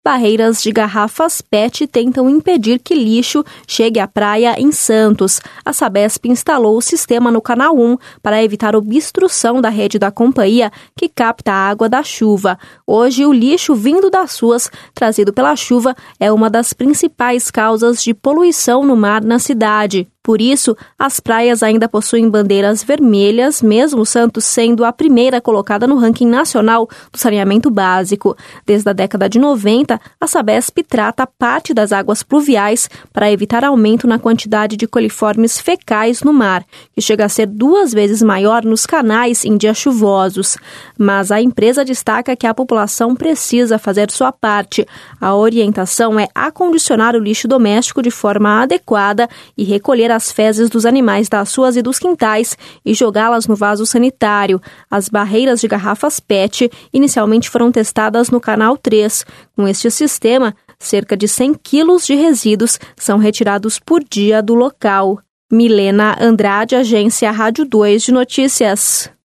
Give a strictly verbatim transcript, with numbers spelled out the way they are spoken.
Barreiras de garrafas P E T tentam impedir que lixo chegue à praia em Santos. A Sabesp instalou o sistema no Canal um para evitar obstrução da rede da companhia que capta a água da chuva. Hoje, o lixo vindo das ruas, trazido pela chuva, é uma das principais causas de poluição no mar na cidade. Por isso, as praias ainda possuem bandeiras vermelhas, mesmo Santos sendo a primeira colocada no ranking nacional do saneamento básico. Desde a década de noventa, a Sabesp trata parte das águas pluviais para evitar aumento na quantidade de coliformes fecais no mar, que chega a ser duas vezes maior nos canais em dias chuvosos. Mas a empresa destaca que a população precisa fazer sua parte. A orientação é acondicionar o lixo doméstico de forma adequada e recolher as fezes dos animais das ruas e dos quintais e jogá-las no vaso sanitário. As barreiras de garrafas P E T inicialmente foram testadas no Canal três. Com este sistema, cerca de cem quilos de resíduos são retirados por dia do local. Milena Andrade, Agência Rádio dois de Notícias.